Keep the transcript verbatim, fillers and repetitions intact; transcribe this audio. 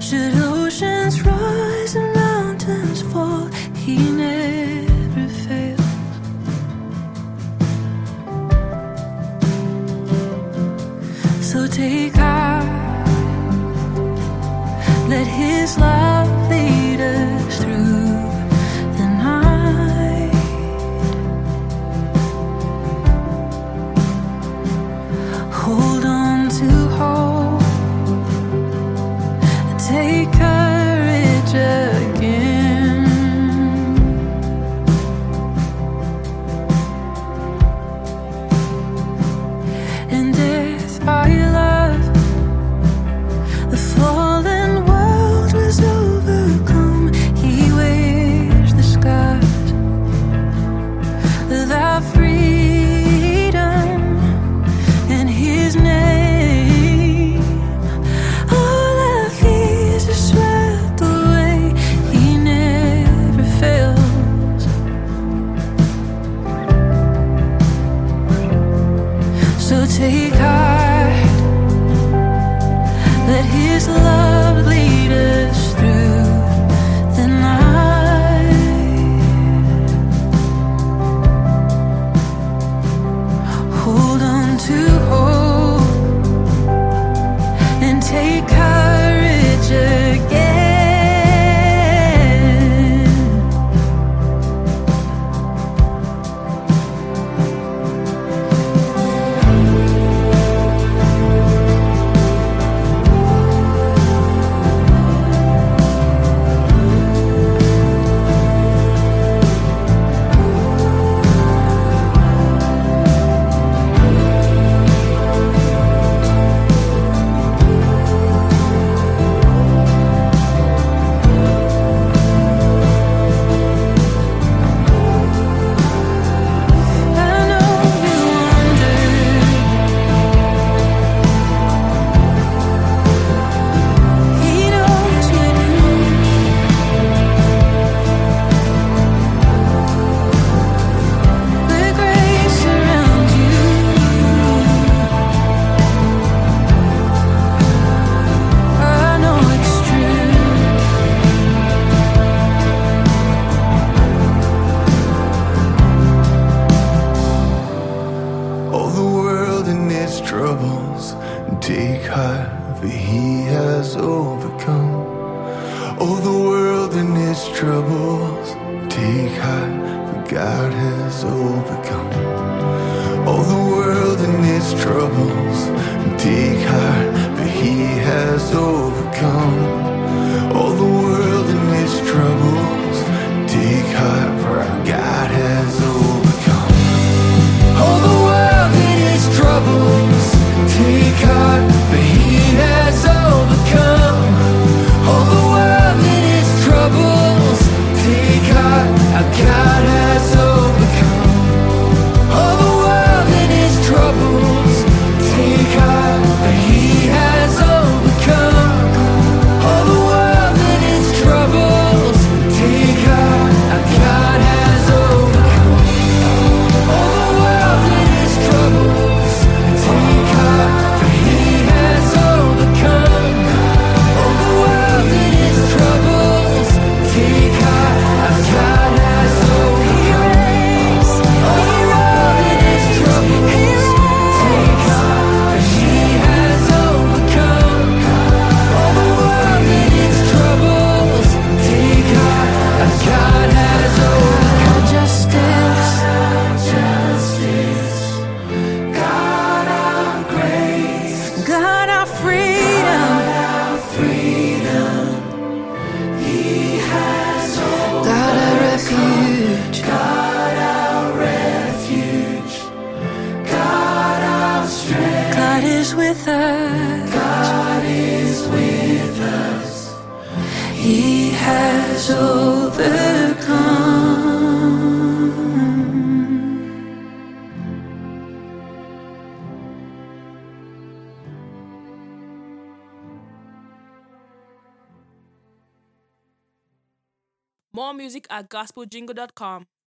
Should oceans rise and mountains fall, he never fails. So take heart, let his love lead us through the night. Hold on to hope, take courage again. And death by love, the fallen world was overcome. He wears the scars of our freedom and his name. All our fears are swept away. He never fails. So take heart, let his love lead us through the night. Hold on to hope and take courage again. Troubles, take heart, for he has overcome. Oh, the world and its troubles, take heart, for God has overcome. Oh, the world and its troubles, take heart, for he has overcome. Oh, the world and its troubles, take heart, for our God has overcome. Oh, the world and its troubles, take heart, for he has overcome. All the world in its troubles, take heart, our God has overcome. All the world in its troubles, take heart, for he has overcome. All the world in its troubles, take heart, our God has overcome. All the world in its troubles, take heart, for he has overcome. All the world in its troubles, take heart, our God has overcome. All the world in its troubles, take heart, for he has overcome. All the world in its troubles, take heart, our God has overcome. Justice, Justice, God our grace, God our freedom, our freedom, he has overcome. God our refuge, God our refuge, God our strength, God is with us. God is with us. He has overcome. More music at gospel jingle dot com.